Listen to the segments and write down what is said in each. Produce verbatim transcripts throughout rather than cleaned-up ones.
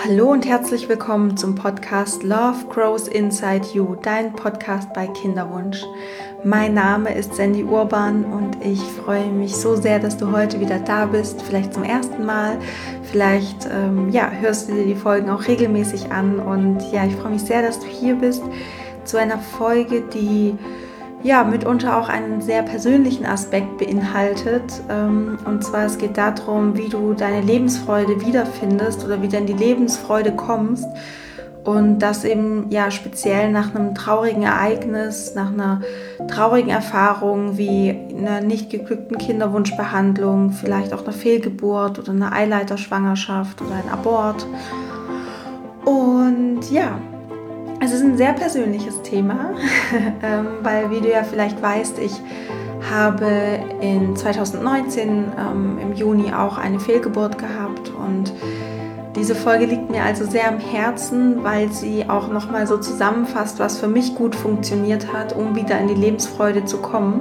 Hallo und herzlich willkommen zum Podcast Love Grows Inside You, dein Podcast bei Kinderwunsch. Mein Name ist Sandy Urban und ich freue mich so sehr, dass du heute wieder da bist, vielleicht zum ersten Mal, vielleicht ähm, ja, hörst du dir die Folgen auch regelmäßig an und ja, ich freue mich sehr, dass du hier bist zu einer Folge, die ja, mitunter auch einen sehr persönlichen Aspekt beinhaltet. Und zwar, es geht darum, wie du deine Lebensfreude wiederfindest oder wieder in die Lebensfreude kommst. Und das eben ja speziell nach einem traurigen Ereignis, nach einer traurigen Erfahrung wie einer nicht geglückten Kinderwunschbehandlung, vielleicht auch einer Fehlgeburt oder einer Eileiterschwangerschaft oder ein Abort. Und ja, es ist ein sehr persönliches Thema, weil, wie du ja vielleicht weißt, ich habe in zweitausendneunzehn ähm, im Juni auch eine Fehlgeburt gehabt und diese Folge liegt mir also sehr am Herzen, weil sie auch nochmal so zusammenfasst, was für mich gut funktioniert hat, um wieder in die Lebensfreude zu kommen.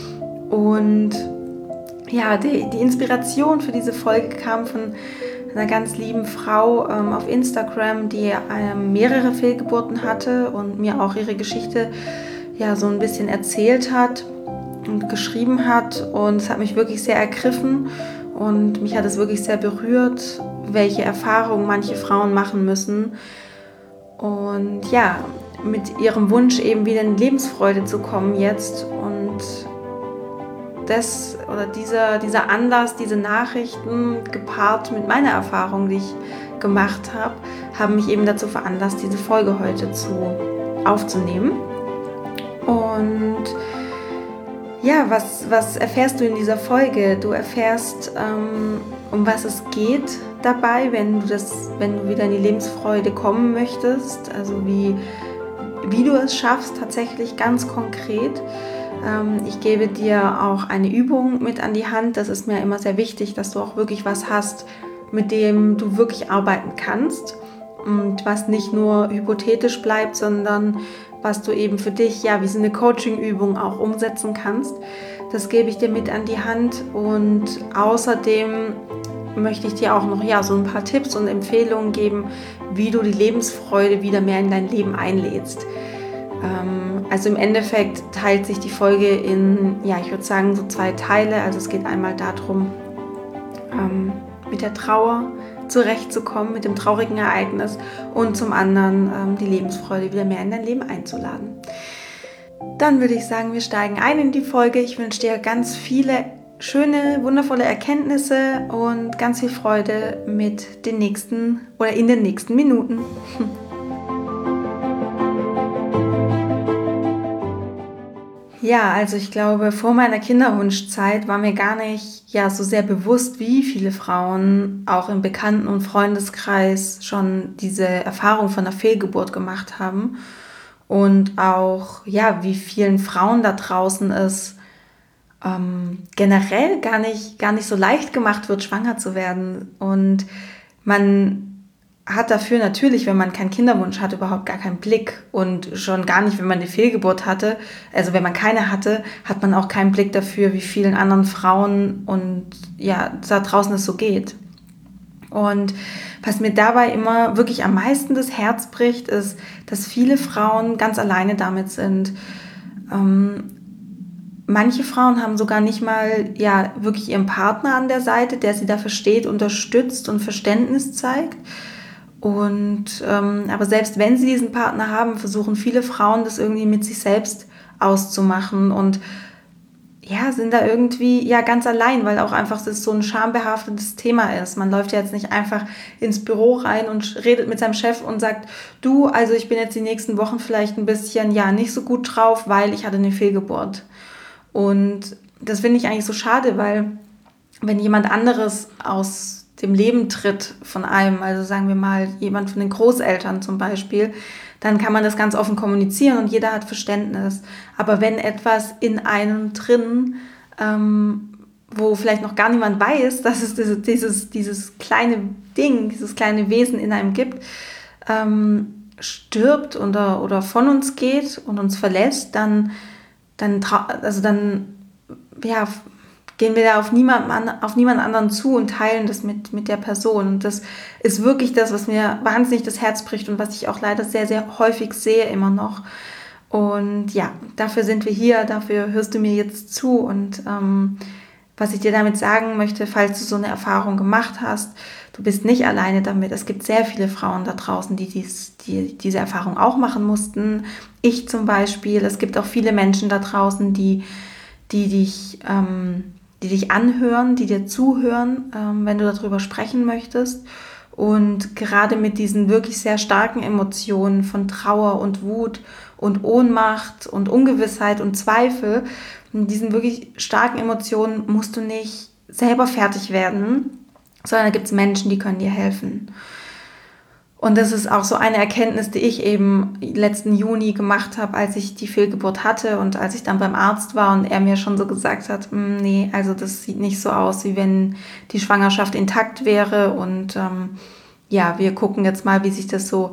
Und ja, die, die Inspiration für diese Folge kam von einer ganz lieben Frau ähm, auf Instagram, die ähm, mehrere Fehlgeburten hatte und mir auch ihre Geschichte ja so ein bisschen erzählt hat und geschrieben hat. Und es hat mich wirklich sehr ergriffen und mich hat es wirklich sehr berührt, welche Erfahrungen manche Frauen machen müssen. Und ja, mit ihrem Wunsch eben wieder in Lebensfreude zu kommen jetzt und Das, oder dieser, dieser Anlass, diese Nachrichten gepaart mit meiner Erfahrung, die ich gemacht habe, haben mich eben dazu veranlasst, diese Folge heute zu, aufzunehmen. Und ja, was, was erfährst du in dieser Folge? Du erfährst, ähm, um was es geht dabei, wenn du, das, wenn du wieder in die Lebensfreude kommen möchtest, also wie, wie du es schaffst, tatsächlich ganz konkret. Ich gebe dir auch eine Übung mit an die Hand. Das ist mir immer sehr wichtig, dass du auch wirklich was hast, mit dem du wirklich arbeiten kannst und was nicht nur hypothetisch bleibt, sondern was du eben für dich, ja, wie so eine Coaching-Übung auch umsetzen kannst. Das gebe ich dir mit an die Hand und außerdem möchte ich dir auch noch ja, so ein paar Tipps und Empfehlungen geben, wie du die Lebensfreude wieder mehr in dein Leben einlädst. Also im Endeffekt teilt sich die Folge in, ja, ich würde sagen, so zwei Teile. Also es geht einmal darum, ähm, mit der Trauer zurechtzukommen, mit dem traurigen Ereignis und zum anderen ähm, die Lebensfreude wieder mehr in dein Leben einzuladen. Dann würde ich sagen, wir steigen ein in die Folge. Ich wünsche dir ganz viele schöne, wundervolle Erkenntnisse und ganz viel Freude mit den nächsten oder in den nächsten Minuten. Ja, also ich glaube, vor meiner Kinderwunschzeit war mir gar nicht ja, so sehr bewusst, wie viele Frauen auch im Bekannten- und Freundeskreis schon diese Erfahrung von einer Fehlgeburt gemacht haben und auch, ja, wie vielen Frauen da draußen es ähm, generell gar nicht, gar nicht so leicht gemacht wird, schwanger zu werden. Und man hat dafür natürlich, wenn man keinen Kinderwunsch hat, überhaupt gar keinen Blick und schon gar nicht, wenn man eine Fehlgeburt hatte, also wenn man keine hatte, hat man auch keinen Blick dafür, wie vielen anderen Frauen und ja, da draußen es so geht. Und was mir dabei immer wirklich am meisten das Herz bricht, ist, dass viele Frauen ganz alleine damit sind. Ähm, Manche Frauen haben sogar nicht mal ja, wirklich ihren Partner an der Seite, der sie da versteht, unterstützt und Verständnis zeigt. Und ähm, aber selbst wenn sie diesen Partner haben, versuchen viele Frauen das irgendwie mit sich selbst auszumachen und ja, sind da irgendwie ja ganz allein, weil auch einfach das so ein schambehaftetes Thema ist. Man läuft ja jetzt nicht einfach ins Büro rein und redet mit seinem Chef und sagt, du, also ich bin jetzt die nächsten Wochen vielleicht ein bisschen ja nicht so gut drauf, weil ich hatte eine Fehlgeburt. Und das finde ich eigentlich so schade, weil wenn jemand anderes aus dem Leben tritt von einem, also sagen wir mal jemand von den Großeltern zum Beispiel, dann kann man das ganz offen kommunizieren und jeder hat Verständnis. Aber wenn etwas in einem drin, ähm, wo vielleicht noch gar niemand weiß, dass es dieses, dieses, dieses kleine Ding, dieses kleine Wesen in einem gibt, ähm, stirbt oder, oder von uns geht und uns verlässt, dann, dann, also dann ja, gehen wir da auf niemanden, an, auf niemanden anderen zu und teilen das mit, mit der Person. Und das ist wirklich das, was mir wahnsinnig das Herz bricht und was ich auch leider sehr, sehr häufig sehe immer noch. Und ja, dafür sind wir hier, dafür hörst du mir jetzt zu. Und ähm, was ich dir damit sagen möchte, falls du so eine Erfahrung gemacht hast, du bist nicht alleine damit. Es gibt sehr viele Frauen da draußen, die, dies, die diese Erfahrung auch machen mussten. Ich zum Beispiel. Es gibt auch viele Menschen da draußen, die, die dich... Ähm, die dich anhören, die dir zuhören, ähm, wenn du darüber sprechen möchtest. Und gerade mit diesen wirklich sehr starken Emotionen von Trauer und Wut und Ohnmacht und Ungewissheit und Zweifel, mit diesen wirklich starken Emotionen musst du nicht selber fertig werden, sondern da gibt es Menschen, die können dir helfen. Und das ist auch so eine Erkenntnis, die ich eben letzten Juni gemacht habe, als ich die Fehlgeburt hatte und als ich dann beim Arzt war und er mir schon so gesagt hat, nee, also das sieht nicht so aus, wie wenn die Schwangerschaft intakt wäre. Und ähm, ja, wir gucken jetzt mal, wie sich das so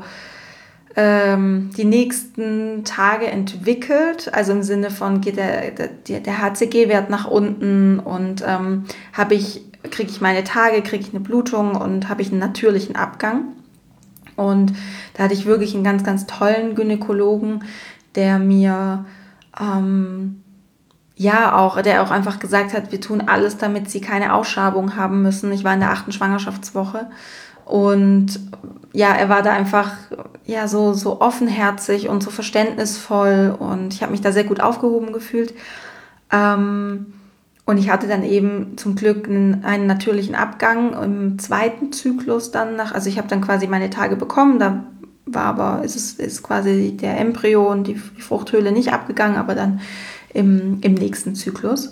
ähm, die nächsten Tage entwickelt. Also im Sinne von, geht der, der, der H C G-Wert nach unten und ähm, habe ich, kriege ich meine Tage, kriege ich eine Blutung und habe ich einen natürlichen Abgang. Und da hatte ich wirklich einen ganz, ganz tollen Gynäkologen, der mir, ähm, ja auch, der auch einfach gesagt hat, wir tun alles, damit sie keine Ausschabung haben müssen. Ich war in der achten Schwangerschaftswoche und ja, er war da einfach ja so, so offenherzig und so verständnisvoll und ich habe mich da sehr gut aufgehoben gefühlt. Ähm, Und ich hatte dann eben zum Glück einen, einen natürlichen Abgang im zweiten Zyklus dann nach, also ich habe dann quasi meine Tage bekommen, da war aber, ist es ist quasi der Embryo und die, die Fruchthöhle nicht abgegangen, aber dann im, im nächsten Zyklus.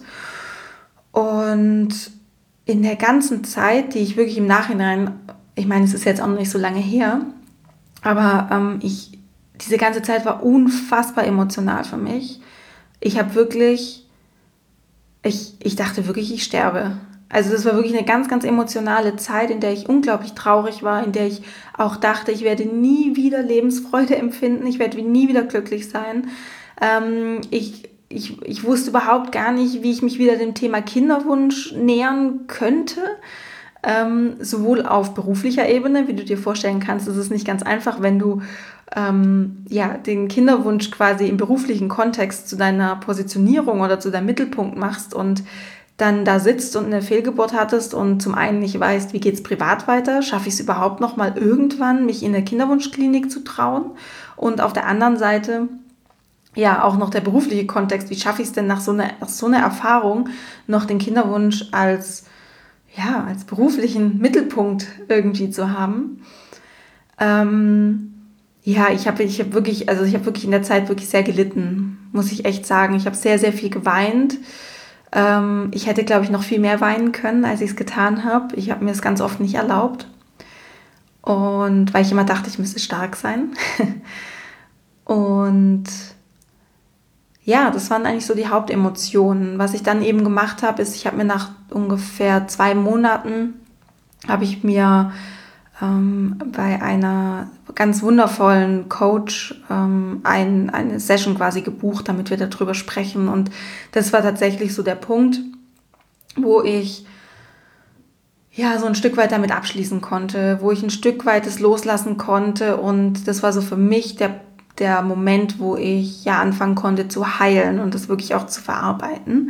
Und in der ganzen Zeit, die ich wirklich im Nachhinein, ich meine, es ist jetzt auch noch nicht so lange her, aber ähm, ich, diese ganze Zeit war unfassbar emotional für mich. Ich habe wirklich... Ich, ich dachte wirklich, ich sterbe. Also das war wirklich eine ganz, ganz emotionale Zeit, in der ich unglaublich traurig war, in der ich auch dachte, ich werde nie wieder Lebensfreude empfinden, ich werde nie wieder glücklich sein. Ähm, ich, ich, ich wusste überhaupt gar nicht, wie ich mich wieder dem Thema Kinderwunsch nähern könnte. Ähm, sowohl auf beruflicher Ebene, wie du dir vorstellen kannst, ist es nicht ganz einfach, wenn du ähm, ja, den Kinderwunsch quasi im beruflichen Kontext zu deiner Positionierung oder zu deinem Mittelpunkt machst und dann da sitzt und eine Fehlgeburt hattest und zum einen nicht weißt, wie geht es privat weiter, schaffe ich es überhaupt noch mal irgendwann, mich in der Kinderwunschklinik zu trauen, und auf der anderen Seite ja auch noch der berufliche Kontext, wie schaffe ich es denn nach so einer, nach so einer Erfahrung noch den Kinderwunsch als ja, als beruflichen Mittelpunkt irgendwie zu haben. Ähm, ja, ich habe ich hab wirklich, also ich habe wirklich in der Zeit wirklich sehr gelitten, muss ich echt sagen. Ich habe sehr, sehr viel geweint. Ähm, ich hätte, glaube ich, noch viel mehr weinen können, als ich es getan habe. Ich habe mir es ganz oft nicht erlaubt. Und weil ich immer dachte, ich müsste stark sein. Und ja, das waren eigentlich so die Hauptemotionen. Was ich dann eben gemacht habe, ist, ich habe mir nach ungefähr zwei Monaten, habe ich mir ähm, bei einer ganz wundervollen Coach ähm, ein, eine Session quasi gebucht, damit wir darüber sprechen. Und das war tatsächlich so der Punkt, wo ich ja so ein Stück weit damit abschließen konnte, wo ich ein Stück weit es loslassen konnte. Und das war so für mich der der Moment, wo ich ja anfangen konnte zu heilen und das wirklich auch zu verarbeiten.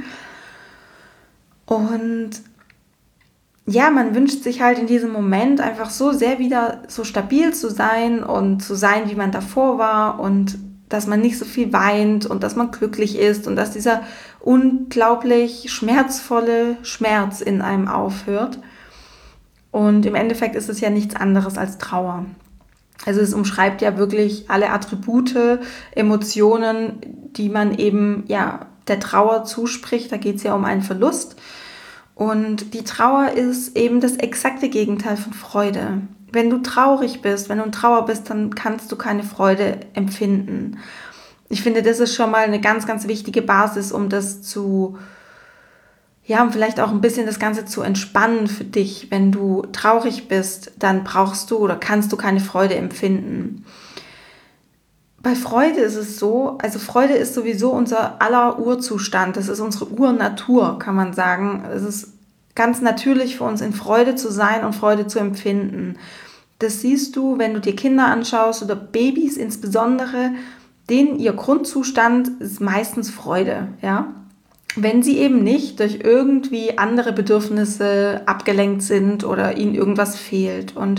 Und ja, man wünscht sich halt in diesem Moment einfach so sehr wieder so stabil zu sein und zu sein, wie man davor war, und dass man nicht so viel weint und dass man glücklich ist und dass dieser unglaublich schmerzvolle Schmerz in einem aufhört. Und im Endeffekt ist es ja nichts anderes als Trauer. Also es umschreibt ja wirklich alle Attribute, Emotionen, die man eben ja der Trauer zuspricht. Da geht es ja um einen Verlust. Und die Trauer ist eben das exakte Gegenteil von Freude. Wenn du traurig bist, wenn du in Trauer bist, dann kannst du keine Freude empfinden. Ich finde, das ist schon mal eine ganz, ganz wichtige Basis, um das zu Ja, um vielleicht auch ein bisschen das Ganze zu entspannen für dich. Wenn du traurig bist, dann brauchst du oder kannst du keine Freude empfinden. Bei Freude ist es so, also Freude ist sowieso unser aller Urzustand. Das ist unsere Urnatur, kann man sagen. Es ist ganz natürlich für uns, in Freude zu sein und Freude zu empfinden. Das siehst du, wenn du dir Kinder anschaust oder Babys insbesondere, denen ihr Grundzustand ist meistens Freude, ja. Wenn sie eben nicht durch irgendwie andere Bedürfnisse abgelenkt sind oder ihnen irgendwas fehlt. Und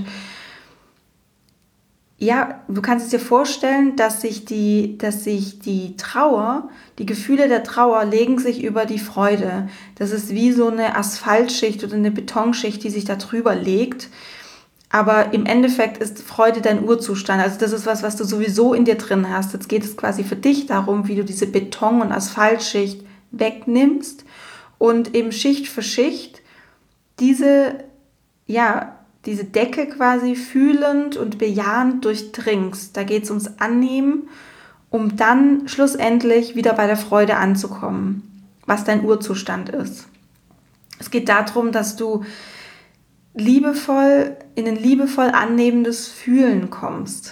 ja, du kannst es dir vorstellen, dass sich die, dass sich die Trauer, die Gefühle der Trauer legen sich über die Freude. Das ist wie so eine Asphaltschicht oder eine Betonschicht, die sich da drüber legt. Aber im Endeffekt ist Freude dein Urzustand. Also das ist was, was du sowieso in dir drin hast. Jetzt geht es quasi für dich darum, wie du diese Beton- und Asphaltschicht wegnimmst und eben Schicht für Schicht diese, ja, diese Decke quasi fühlend und bejahend durchdringst. Da geht es ums Annehmen, um dann schlussendlich wieder bei der Freude anzukommen, was dein Urzustand ist. Es geht darum, dass du liebevoll in ein liebevoll annehmendes Fühlen kommst.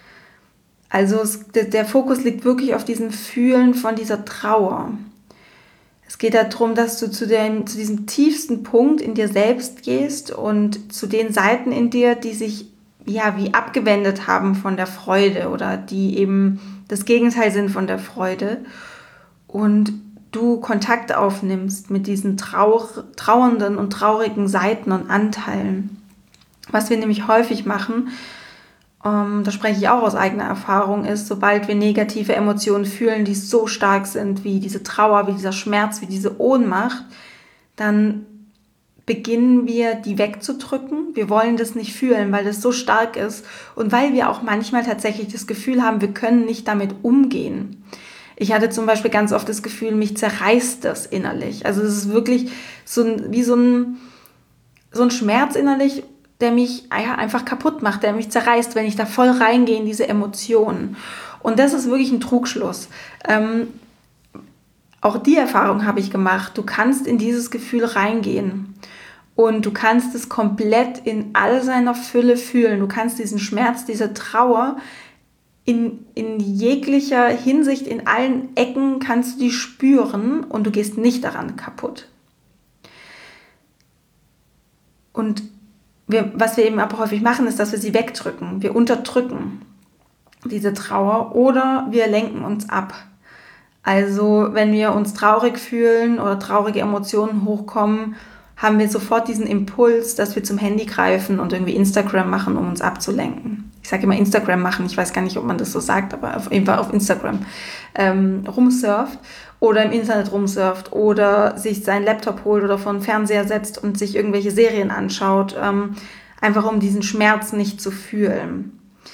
Also es, der Fokus liegt wirklich auf diesem Fühlen von dieser Trauer. Es geht darum, dass du zu, dem, zu diesem tiefsten Punkt in dir selbst gehst und zu den Seiten in dir, die sich ja wie abgewendet haben von der Freude oder die eben das Gegenteil sind von der Freude. Und du Kontakt aufnimmst mit diesen trauer, trauernden und traurigen Seiten und Anteilen. Was wir nämlich häufig machen, ähm, da spreche ich auch aus eigener Erfahrung, ist, sobald wir negative Emotionen fühlen, die so stark sind, wie diese Trauer, wie dieser Schmerz, wie diese Ohnmacht, dann beginnen wir, die wegzudrücken. Wir wollen das nicht fühlen, weil das so stark ist und weil wir auch manchmal tatsächlich das Gefühl haben, wir können nicht damit umgehen. Ich hatte zum Beispiel ganz oft das Gefühl, mich zerreißt das innerlich. Also es ist wirklich so ein, wie so ein, so ein Schmerz innerlich, der mich ja, einfach kaputt macht, der mich zerreißt, wenn ich da voll reingehe in diese Emotionen. Und das ist wirklich ein Trugschluss. Ähm, auch die Erfahrung habe ich gemacht. Du kannst in dieses Gefühl reingehen und du kannst es komplett in all seiner Fülle fühlen. Du kannst diesen Schmerz, diese Trauer in, in jeglicher Hinsicht, in allen Ecken kannst du die spüren und du gehst nicht daran kaputt. Und wir, was wir eben aber häufig machen, ist, dass wir sie wegdrücken. Wir unterdrücken diese Trauer oder wir lenken uns ab. Also wenn wir uns traurig fühlen oder traurige Emotionen hochkommen, haben wir sofort diesen Impuls, dass wir zum Handy greifen und irgendwie Instagram machen, um uns abzulenken. Ich sage immer Instagram machen, ich weiß gar nicht, ob man das so sagt, aber auf jeden Fall auf Instagram ähm, rumsurft oder im Internet rumsurft oder sich seinen Laptop holt oder vor den Fernseher setzt und sich irgendwelche Serien anschaut, ähm, einfach um diesen Schmerz nicht zu fühlen.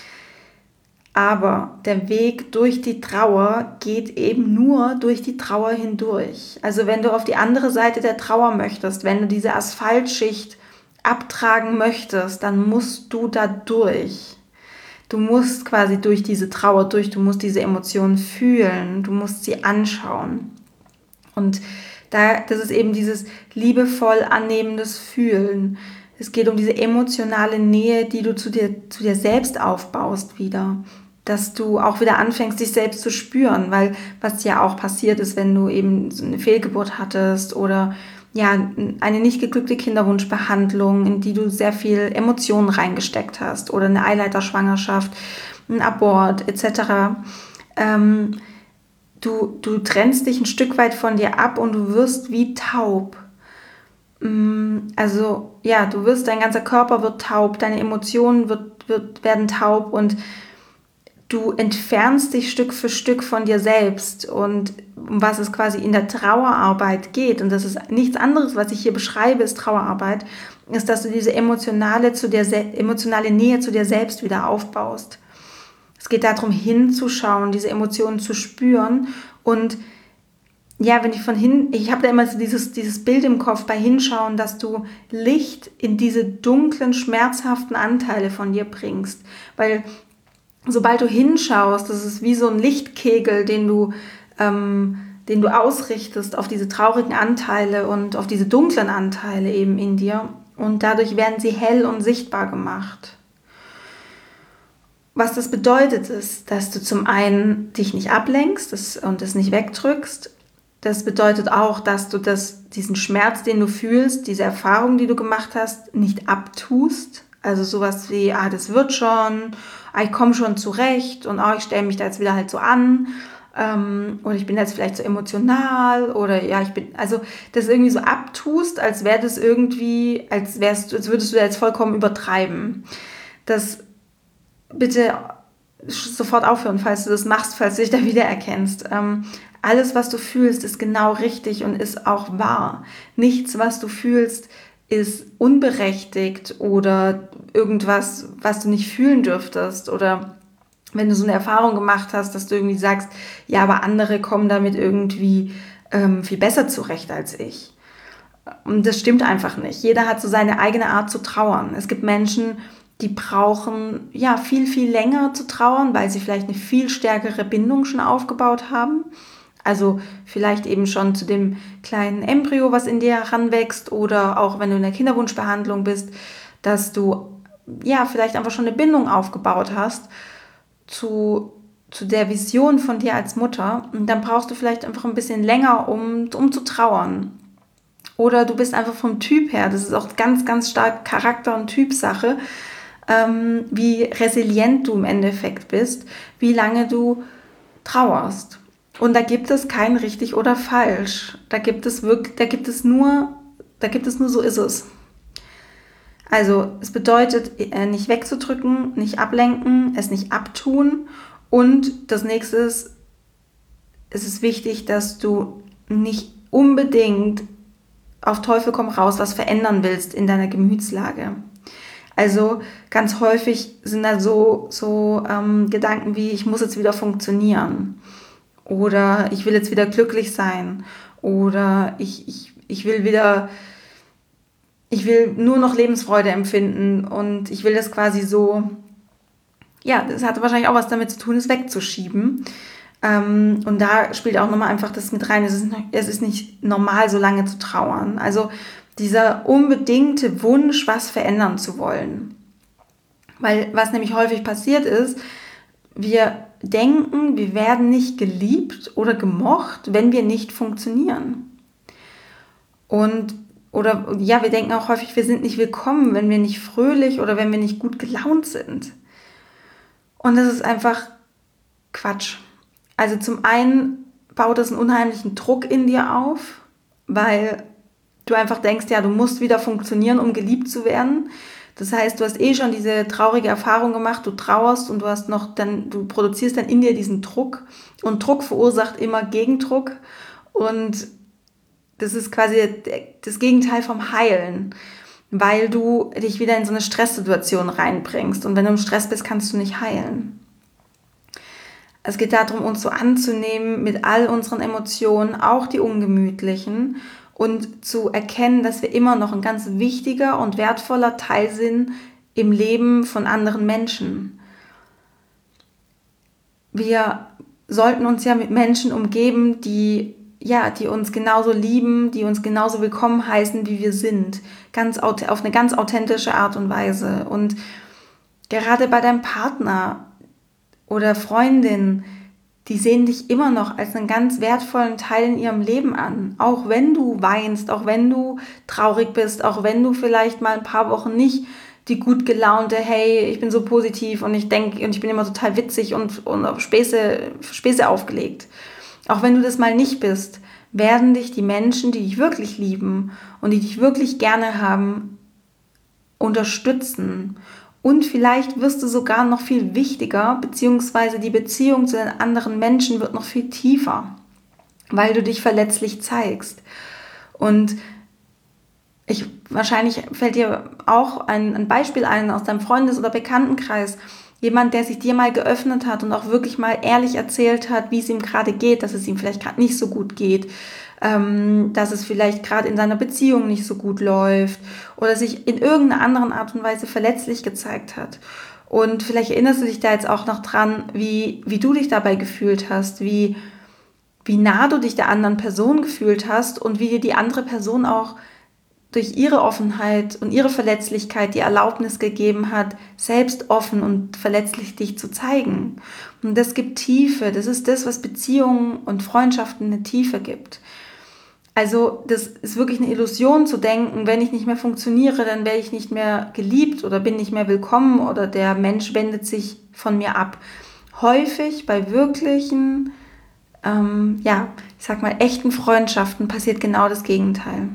Aber der Weg durch die Trauer geht eben nur durch die Trauer hindurch. Also wenn du auf die andere Seite der Trauer möchtest, wenn du diese Asphaltschicht abtragen möchtest, dann musst du da durch. Du musst quasi durch diese Trauer durch, du musst diese Emotionen fühlen, du musst sie anschauen. Und da, das ist eben dieses liebevoll annehmendes Fühlen. Es geht um diese emotionale Nähe, die du zu dir, zu dir selbst aufbaust wieder. Dass du auch wieder anfängst, dich selbst zu spüren, weil was ja auch passiert ist, wenn du eben so eine Fehlgeburt hattest oder ja, eine nicht geglückte Kinderwunschbehandlung, in die du sehr viel Emotionen reingesteckt hast oder eine Eileiterschwangerschaft, ein Abort et cetera. Ähm, du, du trennst dich ein Stück weit von dir ab und du wirst wie taub. Also ja, du wirst, dein ganzer Körper wird taub, deine Emotionen wird, wird, werden taub und du entfernst dich Stück für Stück von dir selbst und um was es quasi in der Trauerarbeit geht, und das ist nichts anderes, was ich hier beschreibe, ist Trauerarbeit, ist, dass du diese emotionale, zu dir, emotionale Nähe zu dir selbst wieder aufbaust. Es geht darum, hinzuschauen, diese Emotionen zu spüren und ja, wenn ich von hin, ich habe da immer so dieses, dieses Bild im Kopf bei Hinschauen, dass du Licht in diese dunklen, schmerzhaften Anteile von dir bringst, weil sobald du hinschaust, das ist wie so ein Lichtkegel, den du, ähm, den du ausrichtest auf diese traurigen Anteile und auf diese dunklen Anteile eben in dir. Und dadurch werden sie hell und sichtbar gemacht. Was das bedeutet, ist, dass du zum einen dich nicht ablenkst das, und es nicht wegdrückst. Das bedeutet auch, dass du das, diesen Schmerz, den du fühlst, diese Erfahrung, die du gemacht hast, nicht abtust. Also sowas wie, ah, das wird schon, ah, ich komme schon zurecht und ah, ich stelle mich da jetzt wieder halt so an. Ähm, oder ich bin jetzt vielleicht so emotional oder ja, ich bin, also das irgendwie so abtust, als wäre das irgendwie, als wärst, als würdest du jetzt vollkommen übertreiben. Das bitte sofort aufhören, falls du das machst, falls du dich da wiedererkennst. Ähm, alles, was du fühlst, ist genau richtig und ist auch wahr. Nichts, was du fühlst, ist unberechtigt oder irgendwas, was du nicht fühlen dürftest. Oder wenn du so eine Erfahrung gemacht hast, dass du irgendwie sagst, ja, aber andere kommen damit irgendwie ähm, viel besser zurecht als ich. Und das stimmt einfach nicht. Jeder hat so seine eigene Art zu trauern. Es gibt Menschen, die brauchen ja viel, viel länger zu trauern, weil sie vielleicht eine viel stärkere Bindung schon aufgebaut haben. Also vielleicht eben schon zu dem kleinen Embryo, was in dir heranwächst, oder auch wenn du in der Kinderwunschbehandlung bist, dass du ja vielleicht einfach schon eine Bindung aufgebaut hast zu, zu der Vision von dir als Mutter. Und dann brauchst du vielleicht einfach ein bisschen länger, um, um zu trauern. Oder du bist einfach vom Typ her, das ist auch ganz, ganz stark Charakter- und Typsache, ähm, wie resilient du im Endeffekt bist, wie lange du trauerst. Und da gibt es kein richtig oder falsch. Da gibt es wirklich, da gibt es nur, da gibt es nur so ist es. Also es bedeutet, nicht wegzudrücken, nicht ablenken, es nicht abtun. Und das nächste ist, es ist wichtig, dass du nicht unbedingt auf Teufel komm raus was verändern willst in deiner Gemütslage. Also ganz häufig sind da so, so ähm, Gedanken wie, ich muss jetzt wieder funktionieren oder ich will jetzt wieder glücklich sein oder ich, ich, ich will wieder, ich will nur noch Lebensfreude empfinden und ich will das quasi so, ja, das hat wahrscheinlich auch was damit zu tun, es wegzuschieben. Ähm, und da spielt auch nochmal einfach das mit rein, es ist, es ist nicht normal, so lange zu trauern. Also dieser unbedingte Wunsch, was verändern zu wollen. Weil was nämlich häufig passiert ist, wir denken, wir werden nicht geliebt oder gemocht, wenn wir nicht funktionieren. Und oder ja, wir denken auch häufig, wir sind nicht willkommen, wenn wir nicht fröhlich oder wenn wir nicht gut gelaunt sind. Und das ist einfach Quatsch. Also zum einen baut es einen unheimlichen Druck in dir auf, weil du einfach denkst, ja, du musst wieder funktionieren, um geliebt zu werden. Das heißt, du hast eh schon diese traurige Erfahrung gemacht, du trauerst und du hast noch dann, du produzierst dann in dir diesen Druck und Druck verursacht immer Gegendruck und das ist quasi das Gegenteil vom Heilen, weil du dich wieder in so eine Stresssituation reinbringst und wenn du im Stress bist, kannst du nicht heilen. Es geht darum, uns so anzunehmen mit all unseren Emotionen, auch die ungemütlichen, und zu erkennen, dass wir immer noch ein ganz wichtiger und wertvoller Teil sind im Leben von anderen Menschen. Wir sollten uns ja mit Menschen umgeben, die, ja, die uns genauso lieben, die uns genauso willkommen heißen, wie wir sind, ganz auf eine ganz authentische Art und Weise. Und gerade bei deinem Partner oder Freundin, die sehen dich immer noch als einen ganz wertvollen Teil in ihrem Leben an. Auch wenn du weinst, auch wenn du traurig bist, auch wenn du vielleicht mal ein paar Wochen nicht die gut gelaunte, hey, ich bin so positiv und ich denke und ich bin immer total witzig und, und auf Späße, Späße aufgelegt. Auch wenn du das mal nicht bist, werden dich die Menschen, die dich wirklich lieben und die dich wirklich gerne haben, unterstützen. Und vielleicht wirst du sogar noch viel wichtiger, beziehungsweise die Beziehung zu den anderen Menschen wird noch viel tiefer, weil du dich verletzlich zeigst. Und ich, wahrscheinlich fällt dir auch ein, ein Beispiel ein aus deinem Freundes- oder Bekanntenkreis. Jemand, der sich dir mal geöffnet hat und auch wirklich mal ehrlich erzählt hat, wie es ihm gerade geht, dass es ihm vielleicht gerade nicht so gut geht, ähm, dass es vielleicht gerade in seiner Beziehung nicht so gut läuft oder sich in irgendeiner anderen Art und Weise verletzlich gezeigt hat. Und vielleicht erinnerst du dich da jetzt auch noch dran, wie, wie du dich dabei gefühlt hast, wie, wie nah du dich der anderen Person gefühlt hast und wie dir die andere Person auch durch ihre Offenheit und ihre Verletzlichkeit die Erlaubnis gegeben hat, selbst offen und verletzlich dich zu zeigen. Und das gibt Tiefe, das ist das, was Beziehungen und Freundschaften eine Tiefe gibt. Also das ist wirklich eine Illusion zu denken, wenn ich nicht mehr funktioniere, dann werde ich nicht mehr geliebt oder bin nicht mehr willkommen oder der Mensch wendet sich von mir ab. Häufig bei wirklichen, ähm, ja, ich sag mal, echten Freundschaften passiert genau das Gegenteil.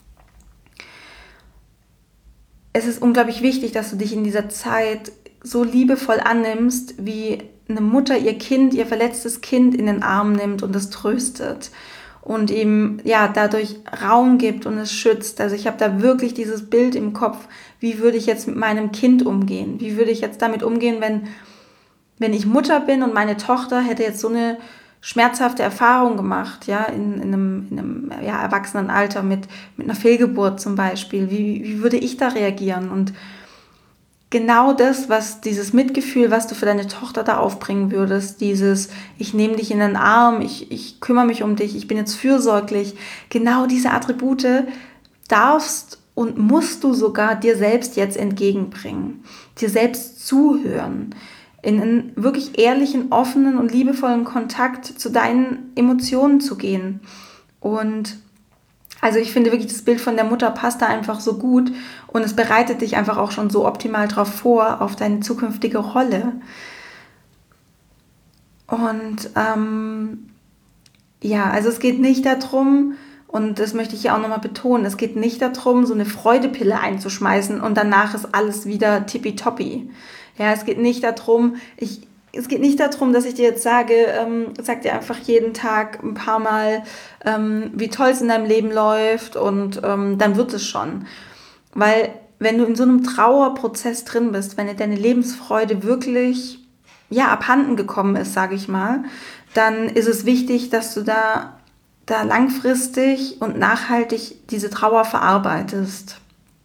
Es ist unglaublich wichtig, dass du dich in dieser Zeit so liebevoll annimmst, wie eine Mutter ihr Kind, ihr verletztes Kind in den Arm nimmt und es tröstet und ihm ja dadurch Raum gibt und es schützt. Also ich habe da wirklich dieses Bild im Kopf, wie würde ich jetzt mit meinem Kind umgehen? Wie würde ich jetzt damit umgehen, wenn, wenn ich Mutter bin und meine Tochter hätte jetzt so eine schmerzhafte Erfahrung gemacht, ja, in, in einem, in einem ja, Erwachsenenalter mit, mit einer Fehlgeburt zum Beispiel. Wie, wie würde ich da reagieren? Und genau das, was dieses Mitgefühl, was du für deine Tochter da aufbringen würdest, dieses, ich nehme dich in den Arm, ich, ich kümmere mich um dich, ich bin jetzt fürsorglich, genau diese Attribute darfst und musst du sogar dir selbst jetzt entgegenbringen, dir selbst zuhören, in einen wirklich ehrlichen, offenen und liebevollen Kontakt zu deinen Emotionen zu gehen. Und also ich finde wirklich, das Bild von der Mutter passt da einfach so gut und es bereitet dich einfach auch schon so optimal darauf vor, auf deine zukünftige Rolle. Und ähm, ja, also es geht nicht darum, und das möchte ich hier auch nochmal betonen, es geht nicht darum, so eine Freudepille einzuschmeißen und danach ist alles wieder tippitoppi. Ja, es geht nicht darum, ich, es geht nicht darum, dass ich dir jetzt sage, ähm, sag dir einfach jeden Tag ein paar Mal, ähm, wie toll es in deinem Leben läuft und ähm, dann wird es schon. Weil wenn du in so einem Trauerprozess drin bist, wenn dir deine Lebensfreude wirklich ja, abhanden gekommen ist, sage ich mal, dann ist es wichtig, dass du da, da langfristig und nachhaltig diese Trauer verarbeitest.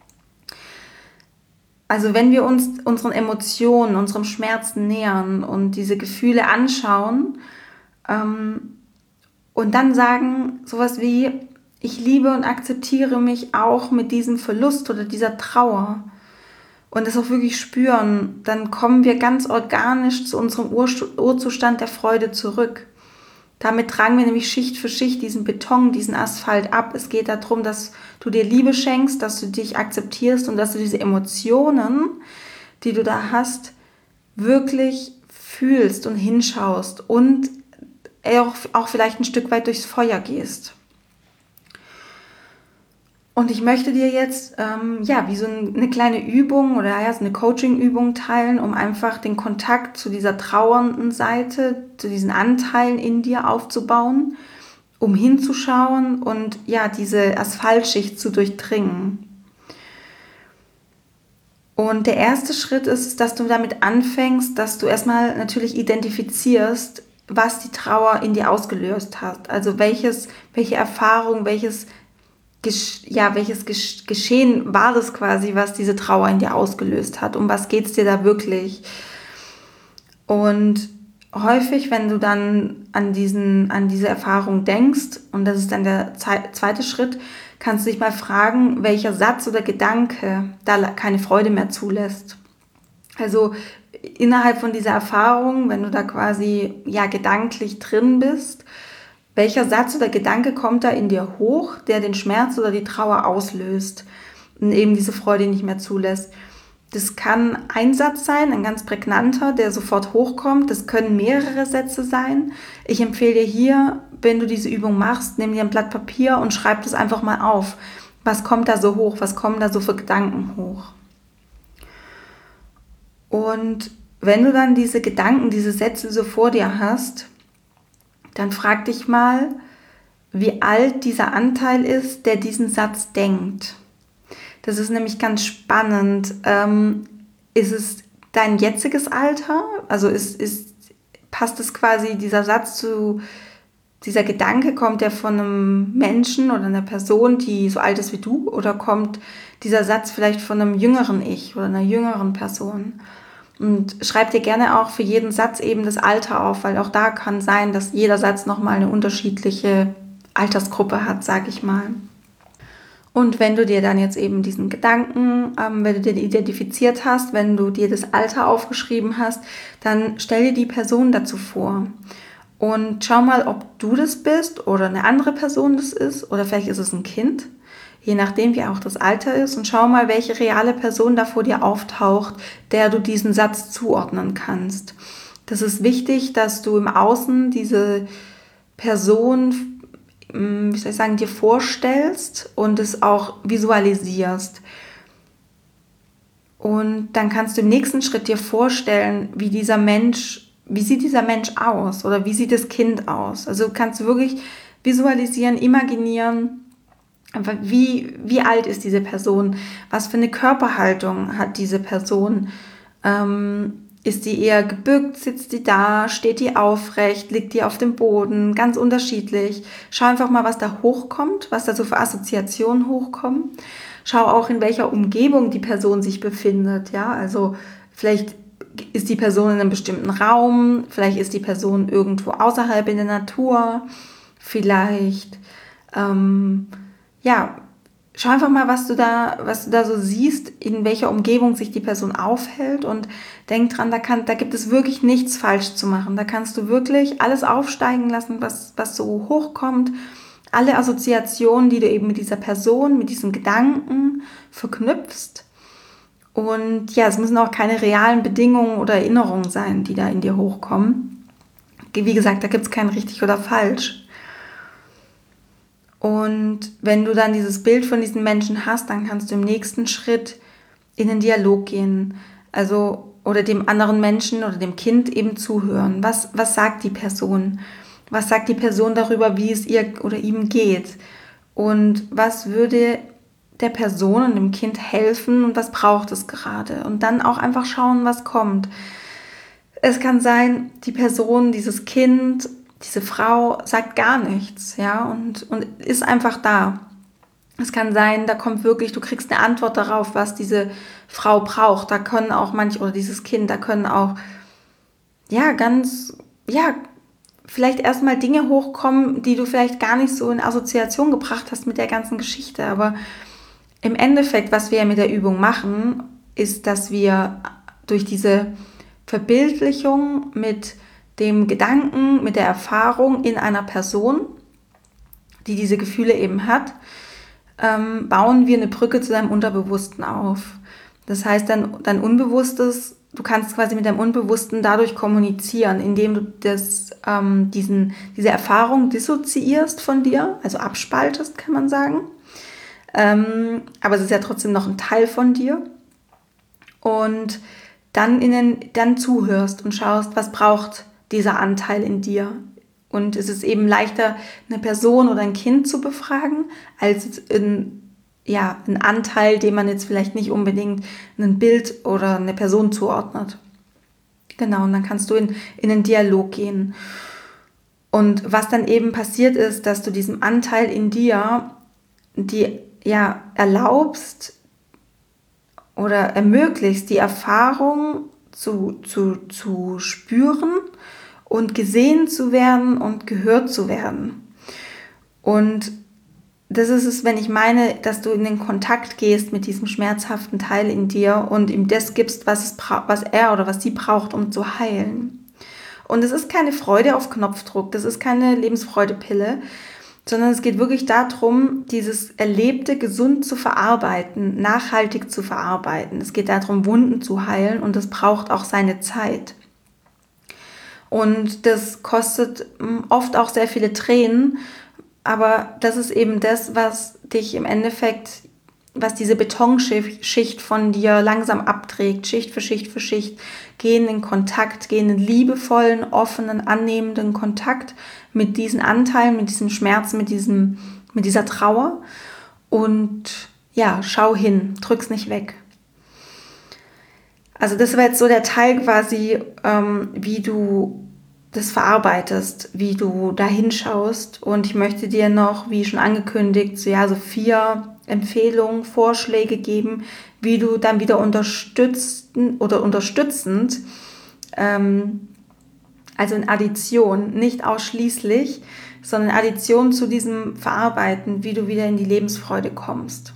Also wenn wir uns unseren Emotionen, unserem Schmerzen nähern und diese Gefühle anschauen ähm, und dann sagen sowas wie, ich liebe und akzeptiere mich auch mit diesem Verlust oder dieser Trauer und das auch wirklich spüren, dann kommen wir ganz organisch zu unserem Ur- Urzustand der Freude zurück. Damit tragen wir nämlich Schicht für Schicht diesen Beton, diesen Asphalt ab. Es geht darum, dass du dir Liebe schenkst, dass du dich akzeptierst und dass du diese Emotionen, die du da hast, wirklich fühlst und hinschaust und auch, auch vielleicht ein Stück weit durchs Feuer gehst. Und ich möchte dir jetzt ähm, ja wie so eine kleine Übung oder ja, so eine Coaching-Übung teilen, um einfach den Kontakt zu dieser trauernden Seite, zu diesen Anteilen in dir aufzubauen, um hinzuschauen und ja diese Asphaltschicht zu durchdringen. Und der erste Schritt ist, dass du damit anfängst, dass du erstmal natürlich identifizierst, was die Trauer in dir ausgelöst hat. Also welches, welche Erfahrung, welches Ja, welches Geschehen war das quasi, was diese Trauer in dir ausgelöst hat? Um was geht es dir da wirklich? Und häufig, wenn du dann an, diesen, an diese Erfahrung denkst, und das ist dann der zweite Schritt, kannst du dich mal fragen, welcher Satz oder Gedanke da keine Freude mehr zulässt. Also innerhalb von dieser Erfahrung, wenn du da quasi ja gedanklich drin bist, welcher Satz oder Gedanke kommt da in dir hoch, der den Schmerz oder die Trauer auslöst und eben diese Freude nicht mehr zulässt? Das kann ein Satz sein, ein ganz prägnanter, der sofort hochkommt. Das können mehrere Sätze sein. Ich empfehle dir hier, wenn du diese Übung machst, nimm dir ein Blatt Papier und schreib das einfach mal auf. Was kommt da so hoch? Was kommen da so für Gedanken hoch? Und wenn du dann diese Gedanken, diese Sätze so vor dir hast, dann frag dich mal, wie alt dieser Anteil ist, der diesen Satz denkt. Das ist nämlich ganz spannend. Ähm, ist es dein jetziges Alter? Also ist, ist, passt es quasi, dieser Satz zu, dieser Gedanke, kommt der von einem Menschen oder einer Person, die so alt ist wie du? Oder kommt dieser Satz vielleicht von einem jüngeren Ich oder einer jüngeren Person? Und schreib dir gerne auch für jeden Satz eben das Alter auf, weil auch da kann sein, dass jeder Satz nochmal eine unterschiedliche Altersgruppe hat, sage ich mal. Und wenn du dir dann jetzt eben diesen Gedanken, ähm, wenn du den identifiziert hast, wenn du dir das Alter aufgeschrieben hast, dann stell dir die Person dazu vor. Und schau mal, ob du das bist oder eine andere Person das ist oder vielleicht ist es ein Kind, je nachdem wie auch das Alter ist. Und schau mal, welche reale Person da vor dir auftaucht, der du diesen Satz zuordnen kannst. Das ist wichtig, dass du im Außen diese Person, wie soll ich sagen, dir vorstellst und es auch visualisierst. Und dann kannst du im nächsten Schritt dir vorstellen, wie dieser Mensch, wie sieht dieser Mensch aus oder wie sieht das Kind aus. Also du kannst wirklich visualisieren, imaginieren, wie, wie alt ist diese Person, was für eine Körperhaltung hat diese Person, ähm, ist die eher gebückt, sitzt die da, steht die aufrecht, liegt die auf dem Boden, ganz unterschiedlich. Schau einfach mal, was da hochkommt, was da so für Assoziationen hochkommen. Schau auch, in welcher Umgebung die Person sich befindet. Ja, also vielleicht ist die Person in einem bestimmten Raum, vielleicht ist die Person irgendwo außerhalb in der Natur, vielleicht, ähm, ja, schau einfach mal, was du da, was du da so siehst, in welcher Umgebung sich die Person aufhält und denk dran, da, kann, da gibt es wirklich nichts falsch zu machen. Da kannst du wirklich alles aufsteigen lassen, was, was so hochkommt. Alle Assoziationen, die du eben mit dieser Person, mit diesem Gedanken verknüpfst. Und ja, es müssen auch keine realen Bedingungen oder Erinnerungen sein, die da in dir hochkommen. Wie gesagt, da gibt es kein richtig oder falsch. Und wenn du dann dieses Bild von diesen Menschen hast, dann kannst du im nächsten Schritt in den Dialog gehen, also oder dem anderen Menschen oder dem Kind eben zuhören. Was, was sagt die Person? Was sagt die Person darüber, wie es ihr oder ihm geht? Und was würde der Person und dem Kind helfen und was braucht es gerade? Und dann auch einfach schauen, was kommt. Es kann sein, die Person, dieses Kind, diese Frau sagt gar nichts, ja, und, und ist einfach da. Es kann sein, da kommt wirklich, du kriegst eine Antwort darauf, was diese Frau braucht. Da können auch manche, oder dieses Kind, da können auch, ja, ganz, ja, vielleicht erstmal Dinge hochkommen, die du vielleicht gar nicht so in Assoziation gebracht hast mit der ganzen Geschichte. Aber im Endeffekt, was wir mit der Übung machen, ist, dass wir durch diese Verbildlichung mit dem Gedanken, mit der Erfahrung in einer Person, die diese Gefühle eben hat, ähm, bauen wir eine Brücke zu deinem Unterbewussten auf. Das heißt, dein, dein Unbewusstes, du kannst quasi mit deinem Unbewussten dadurch kommunizieren, indem du das, ähm, diesen, diese Erfahrung dissoziierst von dir, also abspaltest, kann man sagen. Ähm, aber es ist ja trotzdem noch ein Teil von dir. Und dann, in den, dann zuhörst und schaust, was braucht dieser Anteil in dir. Und es ist eben leichter, eine Person oder ein Kind zu befragen, als ein, ja, ein Anteil, dem man jetzt vielleicht nicht unbedingt ein Bild oder eine Person zuordnet. Genau, und dann kannst du in, in einen Dialog gehen. Und was dann eben passiert ist, dass du diesem Anteil in dir, die ja erlaubst oder ermöglicht, die Erfahrung zu, zu, zu spüren und gesehen zu werden und gehört zu werden. Und das ist es, wenn ich meine, dass du in den Kontakt gehst mit diesem schmerzhaften Teil in dir und ihm das gibst, was, es bra- was er oder was sie braucht, um zu heilen. Und es ist keine Freude auf Knopfdruck, das ist keine Lebensfreudepille, sondern es geht wirklich darum, dieses Erlebte gesund zu verarbeiten, nachhaltig zu verarbeiten. Es geht darum, Wunden zu heilen und das braucht auch seine Zeit. Und das kostet oft auch sehr viele Tränen, aber das ist eben das, was dich im Endeffekt, was diese Betonschicht von dir langsam abträgt, Schicht für Schicht für Schicht. Geh in den Kontakt, geh in den liebevollen, offenen, annehmenden Kontakt mit diesen Anteilen, mit diesem Schmerz, mit, diesem, mit dieser Trauer und ja, schau hin, drück's nicht weg. Also das war jetzt so der Teil quasi, ähm, wie du das verarbeitest, wie du da hinschaust. Und ich möchte dir noch, wie schon angekündigt, so, ja, so vier Empfehlungen, Vorschläge geben, wie du dann wieder unterstützen oder unterstützend, ähm, also in Addition, nicht ausschließlich, sondern Addition zu diesem Verarbeiten, wie du wieder in die Lebensfreude kommst.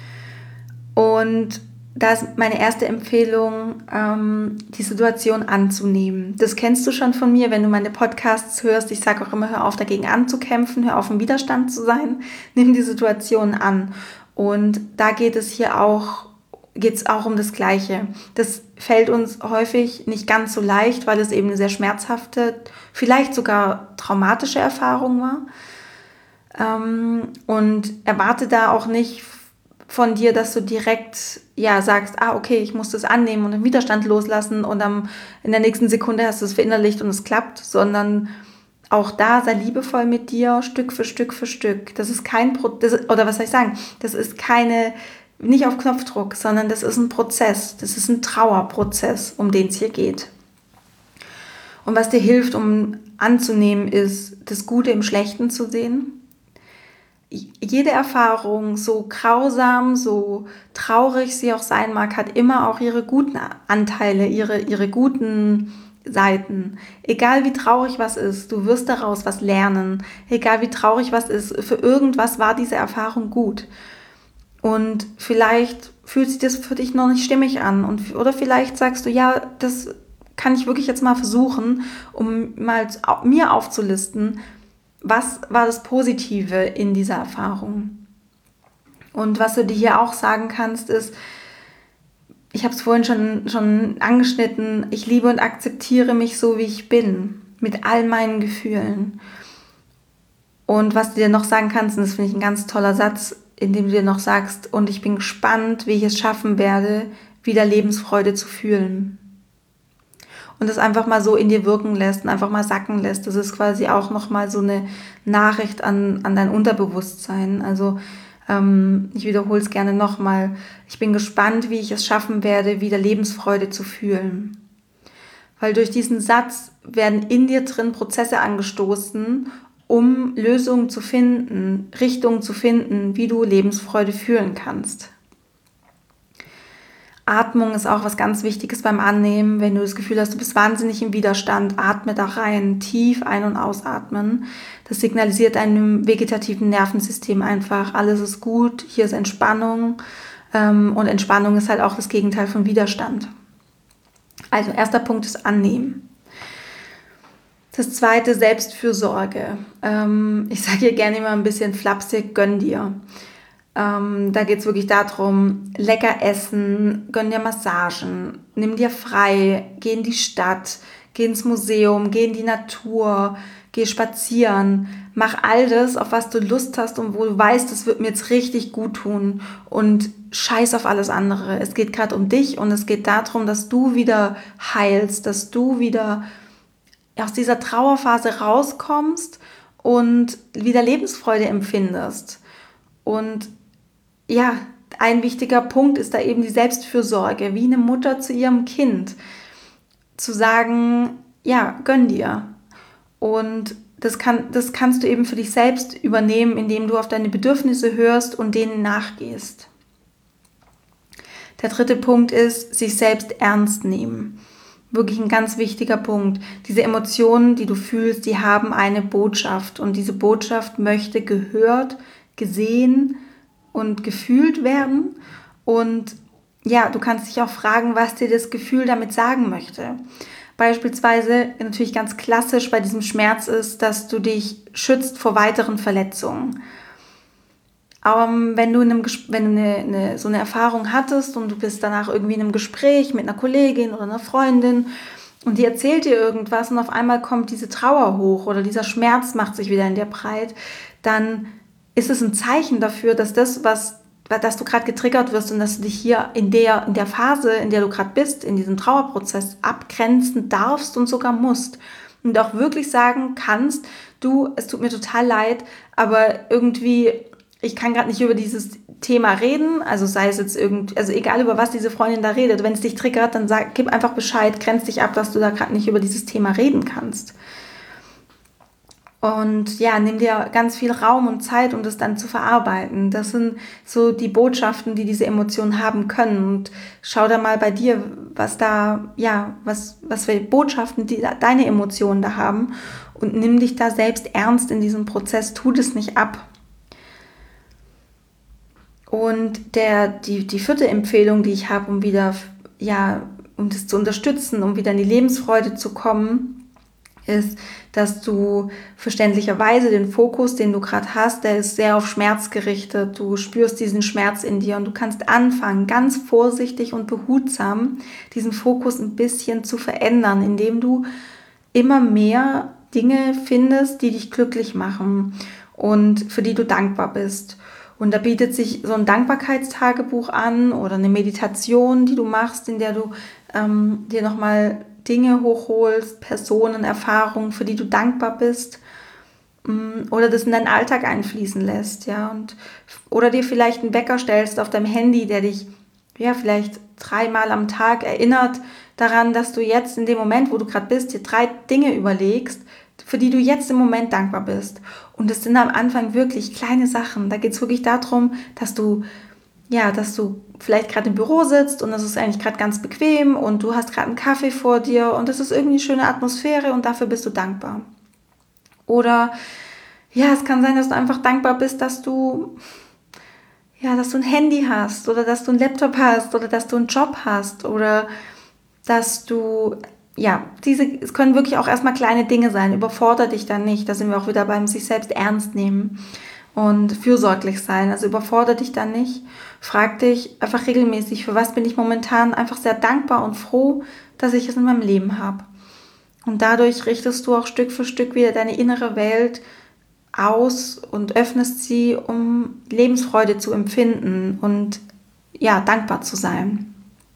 Und da ist meine erste Empfehlung, ähm, die Situation anzunehmen. Das kennst du schon von mir, wenn du meine Podcasts hörst. Ich sage auch immer, hör auf, dagegen anzukämpfen, hör auf, im Widerstand zu sein. Nimm die Situation an. Und da geht es hier auch, geht es auch um das Gleiche. Das fällt uns häufig nicht ganz so leicht, weil es eben eine sehr schmerzhafte, vielleicht sogar traumatische Erfahrung war. Ähm, und erwarte da auch nicht von dir, dass du direkt ja sagst, ah okay, ich muss das annehmen und den Widerstand loslassen und dann in der nächsten Sekunde hast du es verinnerlicht und es klappt, sondern auch da sei liebevoll mit dir, Stück für Stück für Stück. Das ist kein Pro- das ist, oder was soll ich sagen, das ist keine, nicht auf Knopfdruck, sondern das ist ein Prozess, das ist ein Trauerprozess, um den es hier geht. Und was dir hilft, um anzunehmen, ist, das Gute im Schlechten zu sehen. Jede Erfahrung, so grausam, so traurig sie auch sein mag, hat immer auch ihre guten Anteile, ihre, ihre guten Seiten. Egal wie traurig was ist, du wirst daraus was lernen. Egal wie traurig was ist, für irgendwas war diese Erfahrung gut. Und vielleicht fühlt sich das für dich noch nicht stimmig an. Und, oder vielleicht sagst du, ja, das kann ich wirklich jetzt mal versuchen, um mal mir aufzulisten, was war das Positive in dieser Erfahrung? Und was du dir hier auch sagen kannst, ist, ich habe es vorhin schon, schon angeschnitten, ich liebe und akzeptiere mich so, wie ich bin, mit all meinen Gefühlen. Und was du dir noch sagen kannst, und das finde ich ein ganz toller Satz, in dem du dir noch sagst, und ich bin gespannt, wie ich es schaffen werde, wieder Lebensfreude zu fühlen. Und das einfach mal so in dir wirken lässt und einfach mal sacken lässt. Das ist quasi auch nochmal so eine Nachricht an, an dein Unterbewusstsein. Also ähm, ich wiederhole es gerne nochmal. Ich bin gespannt, wie ich es schaffen werde, wieder Lebensfreude zu fühlen. Weil durch diesen Satz werden in dir drin Prozesse angestoßen, um Lösungen zu finden, Richtungen zu finden, wie du Lebensfreude fühlen kannst. Atmung ist auch was ganz Wichtiges beim Annehmen. Wenn du das Gefühl hast, du bist wahnsinnig im Widerstand, atme da rein, tief ein- und ausatmen. Das signalisiert deinem vegetativen Nervensystem einfach, alles ist gut, hier ist Entspannung. Und Entspannung ist halt auch das Gegenteil von Widerstand. Also erster Punkt ist Annehmen. Das zweite, Selbstfürsorge. Ich sage hier gerne immer ein bisschen flapsig, gönn dir. Ähm, da geht es wirklich darum, lecker essen, gönn dir Massagen, nimm dir frei, geh in die Stadt, geh ins Museum, geh in die Natur, geh spazieren, mach all das, auf was du Lust hast und wo du weißt, das wird mir jetzt richtig gut tun und scheiß auf alles andere. Es geht gerade um dich und es geht darum, dass du wieder heilst, dass du wieder aus dieser Trauerphase rauskommst und wieder Lebensfreude empfindest. Und ja, ein wichtiger Punkt ist da eben die Selbstfürsorge, wie eine Mutter zu ihrem Kind. Zu sagen, ja, gönn dir. Und das, kann, das kannst du eben für dich selbst übernehmen, indem du auf deine Bedürfnisse hörst und denen nachgehst. Der dritte Punkt ist, sich selbst ernst nehmen. Wirklich ein ganz wichtiger Punkt. Diese Emotionen, die du fühlst, die haben eine Botschaft. Und diese Botschaft möchte gehört, gesehen und gefühlt werden. Und ja, du kannst dich auch fragen, was dir das Gefühl damit sagen möchte. Beispielsweise, natürlich ganz klassisch bei diesem Schmerz ist, dass du dich schützt vor weiteren Verletzungen. Aber wenn du, in einem, wenn du eine, eine, so eine Erfahrung hattest und du bist danach irgendwie in einem Gespräch mit einer Kollegin oder einer Freundin und die erzählt dir irgendwas und auf einmal kommt diese Trauer hoch oder dieser Schmerz macht sich wieder in dir breit, dann ist es ein Zeichen dafür, dass das, was, dass du gerade getriggert wirst und dass du dich hier in der, in der Phase, in der du gerade bist, in diesem Trauerprozess abgrenzen darfst und sogar musst. Und auch wirklich sagen kannst, du, es tut mir total leid, aber irgendwie, ich kann gerade nicht über dieses Thema reden, also sei es jetzt irgendwie, also egal über was diese Freundin da redet, wenn es dich triggert, dann sag, gib einfach Bescheid, grenz dich ab, dass du da gerade nicht über dieses Thema reden kannst. Und ja, nimm dir ganz viel Raum und Zeit, um das dann zu verarbeiten. Das sind so die Botschaften, die diese Emotionen haben können. Und schau da mal bei dir, was da, ja, was, was für Botschaften die, deine Emotionen da haben. Und nimm dich da selbst ernst in diesem Prozess. Tu das nicht ab. Und der, die, die vierte Empfehlung, die ich habe, um wieder, ja, um das zu unterstützen, um wieder in die Lebensfreude zu kommen, ist, dass du verständlicherweise den Fokus, den du gerade hast, der ist sehr auf Schmerz gerichtet. Du spürst diesen Schmerz in dir und du kannst anfangen, ganz vorsichtig und behutsam diesen Fokus ein bisschen zu verändern, indem du immer mehr Dinge findest, die dich glücklich machen und für die du dankbar bist. Und da bietet sich so ein Dankbarkeitstagebuch an oder eine Meditation, die du machst, in der du ähm, dir nochmal Dinge hochholst, Personen, Erfahrungen, für die du dankbar bist, oder das in deinen Alltag einfließen lässt, ja, und oder dir vielleicht einen Wecker stellst auf deinem Handy, der dich ja vielleicht dreimal am Tag erinnert daran, dass du jetzt in dem Moment, wo du gerade bist, dir drei Dinge überlegst, für die du jetzt im Moment dankbar bist. Und das sind am Anfang wirklich kleine Sachen. Da geht es wirklich darum, dass du ja, dass du vielleicht gerade im Büro sitzt und das ist eigentlich gerade ganz bequem und du hast gerade einen Kaffee vor dir und das ist irgendwie eine schöne Atmosphäre und dafür bist du dankbar. Oder ja, es kann sein, dass du einfach dankbar bist, dass du ja, dass du ein Handy hast oder dass du einen Laptop hast oder dass du einen Job hast oder dass du ja, diese, es können wirklich auch erstmal kleine Dinge sein. Überfordere dich dann nicht. Da sind wir auch wieder beim sich selbst ernst nehmen und fürsorglich sein. Also überfordere dich dann nicht. Frag dich einfach regelmäßig, für was bin ich momentan einfach sehr dankbar und froh, dass ich es in meinem Leben habe. Und dadurch richtest du auch Stück für Stück wieder deine innere Welt aus und öffnest sie, um Lebensfreude zu empfinden und ja, dankbar zu sein.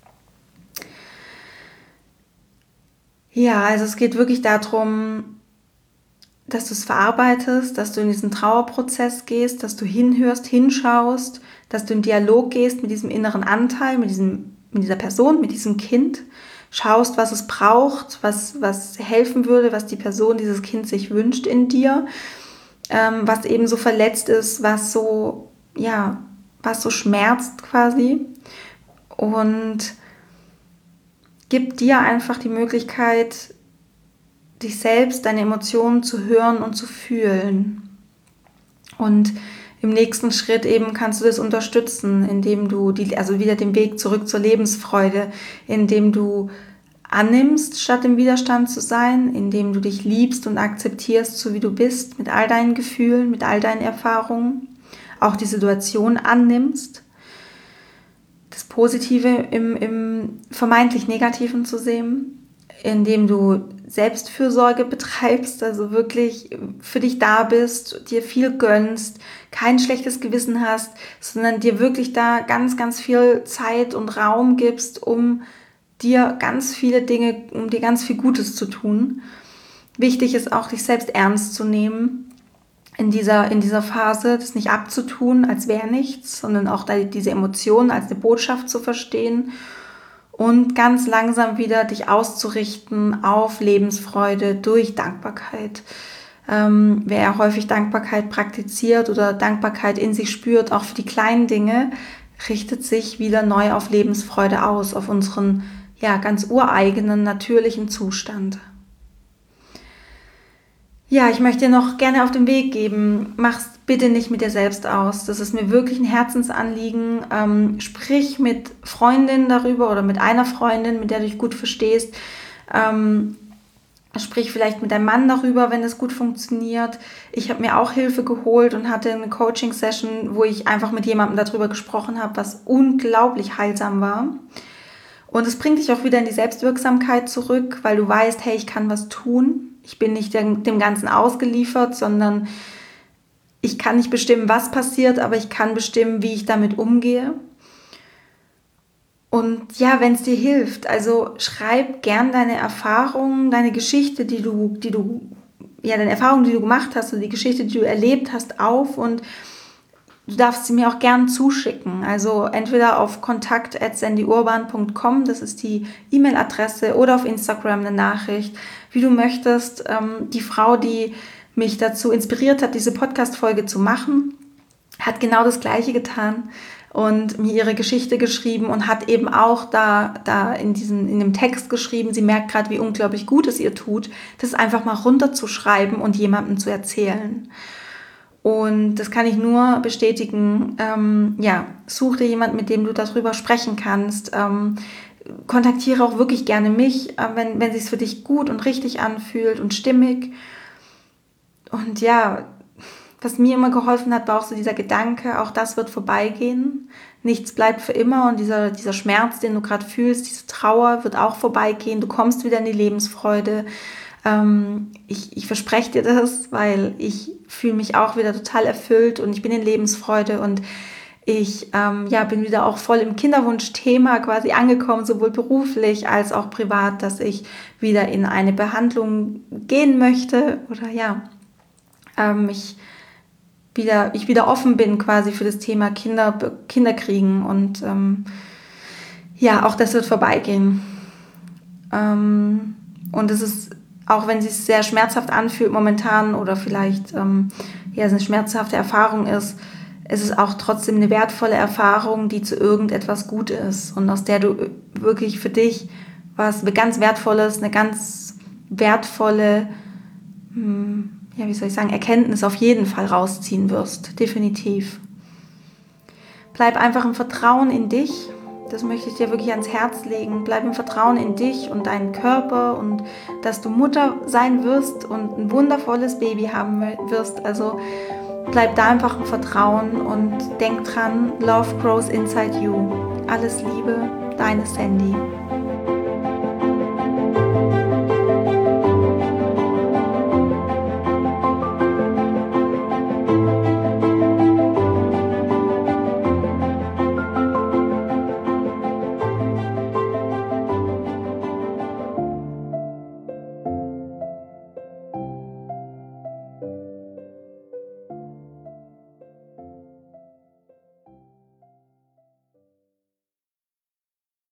Ja, also es geht wirklich darum, dass du es verarbeitest, dass du in diesen Trauerprozess gehst, dass du hinhörst, hinschaust, dass du in Dialog gehst mit diesem inneren Anteil, mit, diesem, mit dieser Person, mit diesem Kind, schaust, was es braucht, was, was helfen würde, was die Person, dieses Kind sich wünscht in dir, ähm, was eben so verletzt ist, was so, ja, was so schmerzt quasi. Und gib dir einfach die Möglichkeit, dich selbst, deine Emotionen zu hören und zu fühlen. Und im nächsten Schritt eben kannst du das unterstützen, indem du die, also wieder den Weg zurück zur Lebensfreude, indem du annimmst, statt im Widerstand zu sein, indem du dich liebst und akzeptierst, so wie du bist, mit all deinen Gefühlen, mit all deinen Erfahrungen, auch die Situation annimmst, das Positive im, im vermeintlich Negativen zu sehen, indem du Selbstfürsorge betreibst, also wirklich für dich da bist, dir viel gönnst, kein schlechtes Gewissen hast, sondern dir wirklich da ganz, ganz viel Zeit und Raum gibst, um dir ganz viele Dinge, um dir ganz viel Gutes zu tun. Wichtig ist auch, dich selbst ernst zu nehmen in dieser, in dieser Phase, das nicht abzutun, als wäre nichts, sondern auch diese Emotionen als eine Botschaft zu verstehen und ganz langsam wieder dich auszurichten auf Lebensfreude durch Dankbarkeit. Ähm, wer häufig Dankbarkeit praktiziert oder Dankbarkeit in sich spürt, auch für die kleinen Dinge, richtet sich wieder neu auf Lebensfreude aus, auf unseren ja, ganz ureigenen, natürlichen Zustand. Ja, ich möchte dir noch gerne auf den Weg geben, mach's bitte nicht mit dir selbst aus. Das ist mir wirklich ein Herzensanliegen. Ähm, sprich mit Freundinnen darüber oder mit einer Freundin, mit der du dich gut verstehst. Ähm, sprich vielleicht mit deinem Mann darüber, wenn es gut funktioniert. Ich habe mir auch Hilfe geholt und hatte eine Coaching-Session, wo ich einfach mit jemandem darüber gesprochen habe, was unglaublich heilsam war. Und es bringt dich auch wieder in die Selbstwirksamkeit zurück, weil du weißt, hey, ich kann was tun. Ich bin nicht dem Ganzen ausgeliefert, sondern ich kann nicht bestimmen, was passiert, aber ich kann bestimmen, wie ich damit umgehe. Und ja, wenn es dir hilft, also schreib gern deine Erfahrungen, deine Geschichte, die du, die du, ja, deine Erfahrungen, die du gemacht hast, oder die Geschichte, die du erlebt hast, auf und du darfst sie mir auch gern zuschicken. Also entweder auf kontakt at sandyurban punkt com, das ist die E-Mail-Adresse, oder auf Instagram eine Nachricht, wie du möchtest. Ähm, die Frau, die mich dazu inspiriert hat, diese Podcast-Folge zu machen, hat genau das Gleiche getan und mir ihre Geschichte geschrieben und hat eben auch da, da in, diesen, in dem Text geschrieben, sie merkt gerade, wie unglaublich gut es ihr tut, das einfach mal runterzuschreiben und jemandem zu erzählen. Und das kann ich nur bestätigen, ähm, ja, such dir jemanden, mit dem du darüber sprechen kannst. Ähm, kontaktiere auch wirklich gerne mich, äh, wenn, wenn es sich für dich gut und richtig anfühlt und stimmig. Und ja, was mir immer geholfen hat, war auch so dieser Gedanke, auch das wird vorbeigehen. Nichts bleibt für immer und dieser, dieser Schmerz, den du gerade fühlst, diese Trauer wird auch vorbeigehen. Du kommst wieder in die Lebensfreude. Ähm, ich, ich verspreche dir das, weil ich fühle mich auch wieder total erfüllt und ich bin in Lebensfreude und ich ähm, ja, bin wieder auch voll im Kinderwunschthema quasi angekommen, sowohl beruflich als auch privat, dass ich wieder in eine Behandlung gehen möchte oder ja, ähm, ich, wieder, ich wieder offen bin quasi für das Thema Kinder, Kinderkriegen und ähm, ja, auch das wird vorbeigehen. Ähm, und es ist, auch wenn es sich sehr schmerzhaft anfühlt momentan oder vielleicht ähm, ja, es eine schmerzhafte Erfahrung ist, es ist auch trotzdem eine wertvolle Erfahrung, die zu irgendetwas gut ist und aus der du wirklich für dich was ganz Wertvolles, eine ganz wertvolle, ja, wie soll ich sagen, Erkenntnis auf jeden Fall rausziehen wirst, definitiv. Bleib einfach im Vertrauen in dich. Das möchte ich dir wirklich ans Herz legen. Bleib im Vertrauen in dich und deinen Körper und dass du Mutter sein wirst und ein wundervolles Baby haben wirst. Also bleib da einfach im Vertrauen und denk dran, Love grows inside you. Alles Liebe, deine Sandy.